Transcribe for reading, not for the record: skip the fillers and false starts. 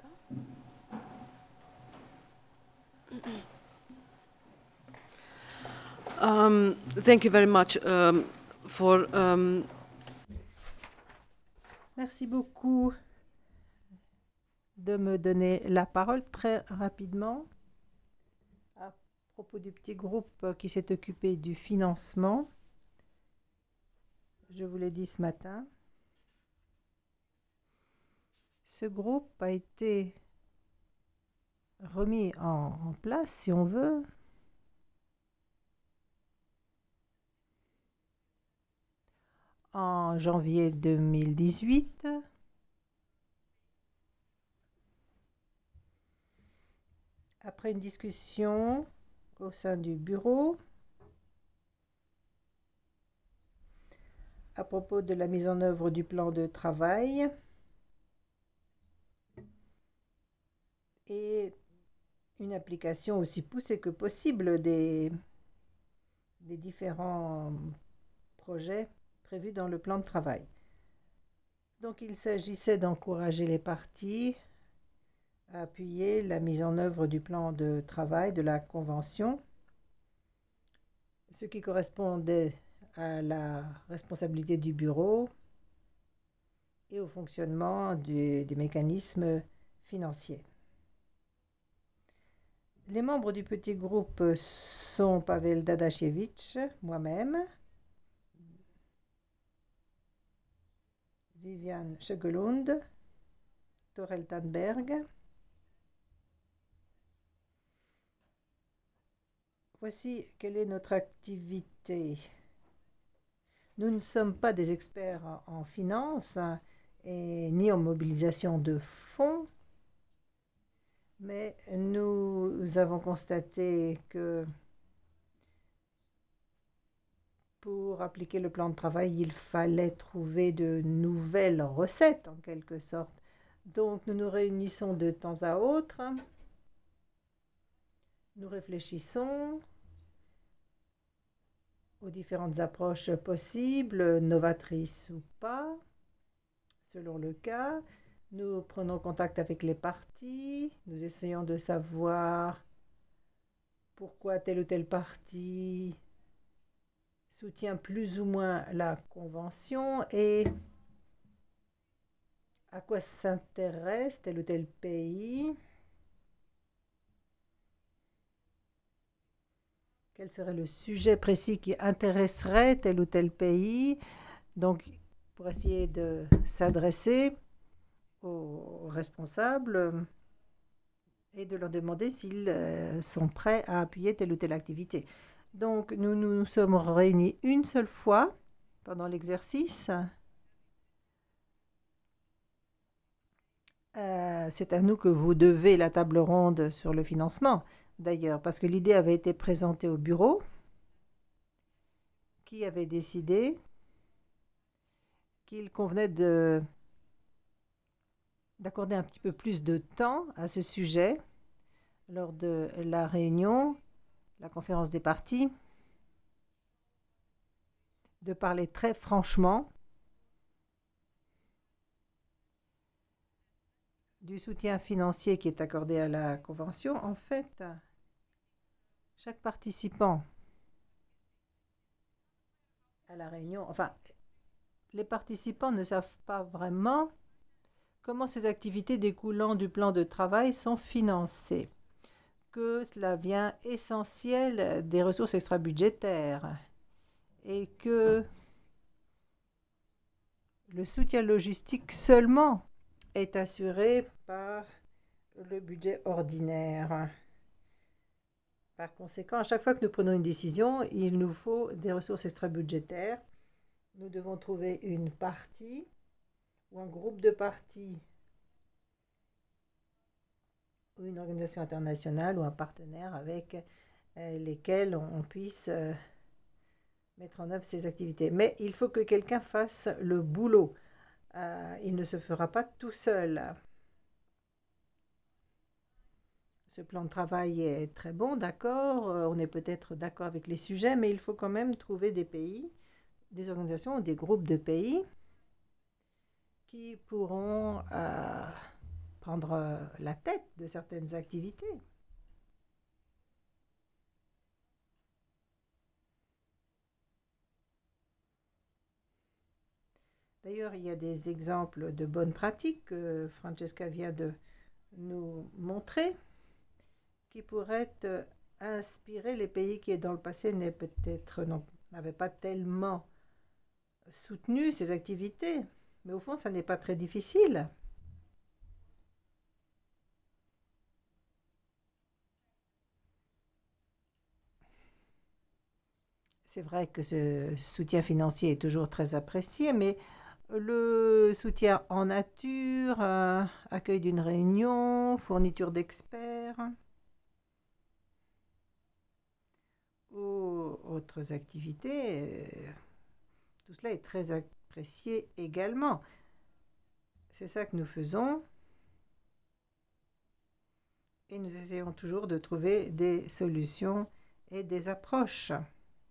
Thank you very much for Merci beaucoup de me donner la parole très rapidement à propos du petit groupe qui s'est occupé du financement. Je vous l'ai dit ce matin. Ce groupe a été remis en place, si on veut, en janvier 2018. Après une discussion au sein du bureau à propos de la mise en œuvre du plan de travail et une application aussi poussée que possible des différents projets prévus dans le plan de travail. Donc il s'agissait d'encourager les parties à appuyer la mise en œuvre du plan de travail de la Convention, ce qui correspondait à la responsabilité du bureau et au fonctionnement des mécanismes financiers. Les membres du petit groupe sont Pavel Dadashevitch, moi-même, Viviane Schegelund, Torel Tanberg. Voici quelle est notre activité. Nous ne sommes pas des experts en finance et ni en mobilisation de fonds, mais nous avons constaté que pour appliquer le plan de travail, il fallait trouver de nouvelles recettes en quelque sorte. Donc nous nous réunissons de temps à autre, nous réfléchissons aux différentes approches possibles, novatrices ou pas, selon le cas. Nous prenons contact avec les parties, nous essayons de savoir pourquoi tel ou tel parti soutient plus ou moins la convention et à quoi s'intéresse tel ou tel pays, quel serait le sujet précis qui intéresserait tel ou tel pays. Donc, pour essayer de s'adresser aux responsables et de leur demander s'ils sont prêts à appuyer telle ou telle activité. Donc, nous nous sommes réunis une seule fois pendant l'exercice. C'est à nous que vous devez la table ronde sur le financement, d'ailleurs, parce que l'idée avait été présentée au bureau, qui avait décidé qu'il convenait d'accorder un petit peu plus de temps à ce sujet lors de la réunion, la conférence des parties, de parler très franchement du soutien financier qui est accordé à la Convention. En fait, chaque participant à la réunion, enfin, les participants ne savent pas vraiment comment ces activités découlant du plan de travail sont financées, que cela vient essentiel des ressources extra-budgétaires et que le soutien logistique seulement est assuré par le budget ordinaire. Par conséquent, à chaque fois que nous prenons une décision, il nous faut des ressources extra-budgétaires. Nous devons trouver une partie ou un groupe de parties ou une organisation internationale ou un partenaire avec lesquels on puisse mettre en œuvre ces activités. Mais il faut que quelqu'un fasse le boulot. Il ne se fera pas tout seul. Ce plan de travail est très bon, d'accord. On est peut-être d'accord avec les sujets, mais il faut quand même trouver des pays, des organisations ou des groupes de pays qui pourront prendre la tête de certaines activités. D'ailleurs, il y a des exemples de bonnes pratiques que Francesca vient de nous montrer qui pourraient inspirer les pays qui, dans le passé, n'avaient pas tellement soutenu ces activités. Mais au fond, ça n'est pas très difficile. C'est vrai que ce soutien financier est toujours très apprécié, mais le soutien en nature, accueil d'une réunion, fourniture d'experts ou autres activités, tout cela est très apprécié également. C'est ça que nous faisons et nous essayons toujours de trouver des solutions et des approches.